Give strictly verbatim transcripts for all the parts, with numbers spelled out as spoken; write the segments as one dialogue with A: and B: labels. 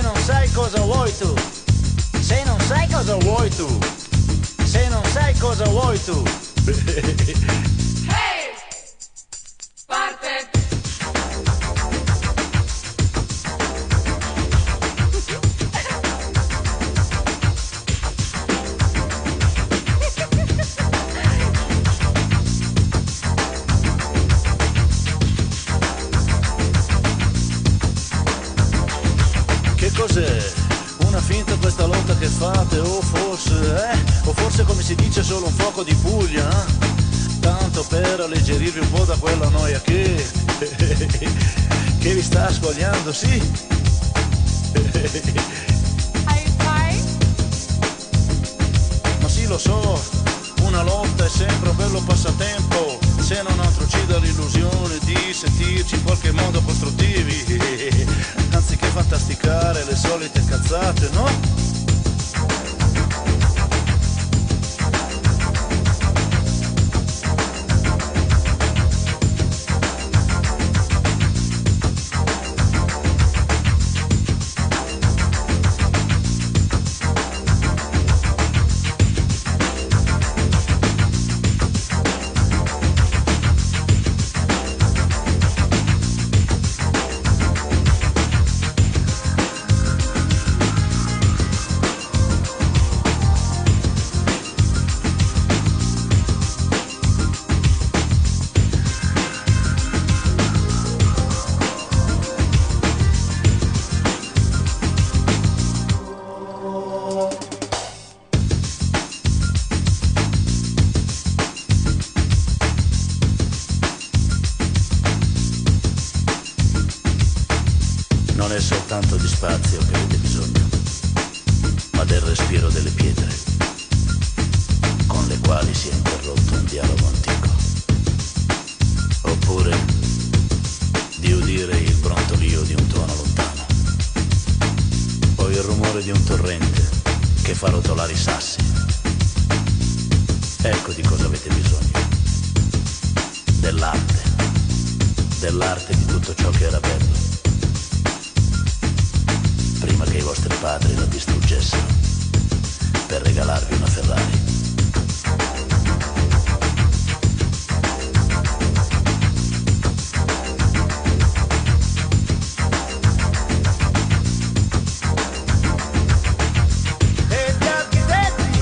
A: non sai cosa vuoi tu, se non sai cosa vuoi tu, se non sai cosa vuoi tu.
B: Hey! Parte!
A: Cos'è? Una finta questa lotta che fate? O forse, eh? O forse come si dice solo un fuoco di Puglia, eh? Tanto per alleggerirvi un po' da quella noia che che vi sta squagliando, sì? Ma sì, lo so, una lotta è sempre un bello passatempo, se non altro ci dà l'illusione di sentirci in qualche modo costruttivi, anziché fantasticare le solite cazzate, no? Non è soltanto di spazio che avete bisogno, ma del respiro delle pietre, con le quali si è interrotto un dialogo antico. Oppure di udire il brontolio di un tuono lontano, o il rumore di un torrente che fa rotolare i sassi. Ecco di cosa avete bisogno. Dell'arte, dell'arte di tutto ciò che era bello, prima che i vostri padri la distruggessero per regalarvi una Ferrari. E gli architetti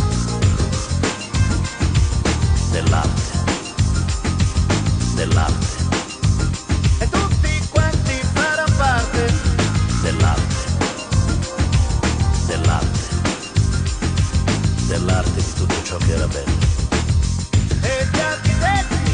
A: dell'arte, dell'arte, e tutti quanti faranno parte dell'arte, dell'arte, dell'arte di tutto ciò che era bello. E gli architetti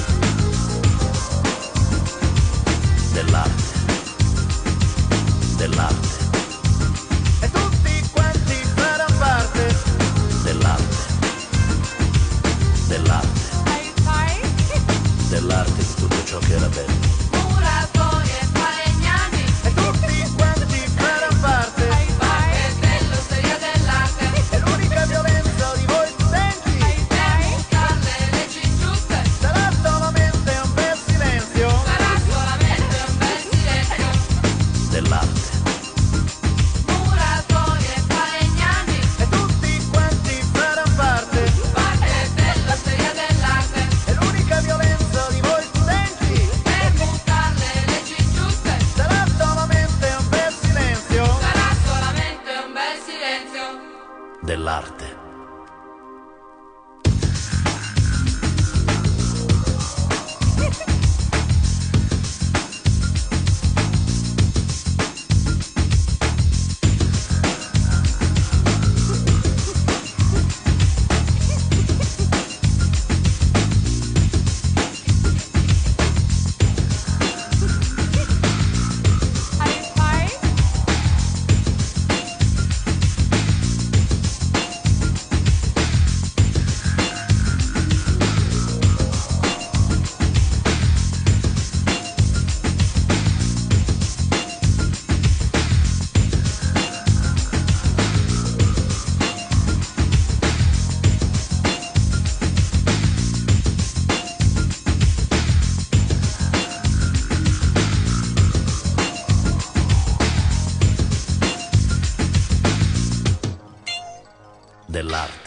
A: dell'arte, dell'arte, e tutti quanti faranno parte dell'arte, dell'arte, dell'arte di tutto ciò che era bello.
B: Muratori e falegnami,
A: E tutti quanti faranno parte
B: parte dell'osteria dell'arte,
A: è l'unica violenza di voi studenti.
B: per buttare le leggi ingiuste,
A: Sarà solamente un bel silenzio
B: sarà solamente un bel silenzio.
A: dell'arte.
B: Muratori e falegnami,
A: E tutti quanti faranno parte
B: parte dell'osteria dell'arte,
A: è l'unica violenza di voi studenti.
B: per buttare le leggi ingiuste,
A: Sarà solamente un bel silenzio
B: sarà solamente un bel silenzio.
A: dell'arte. dell'arte.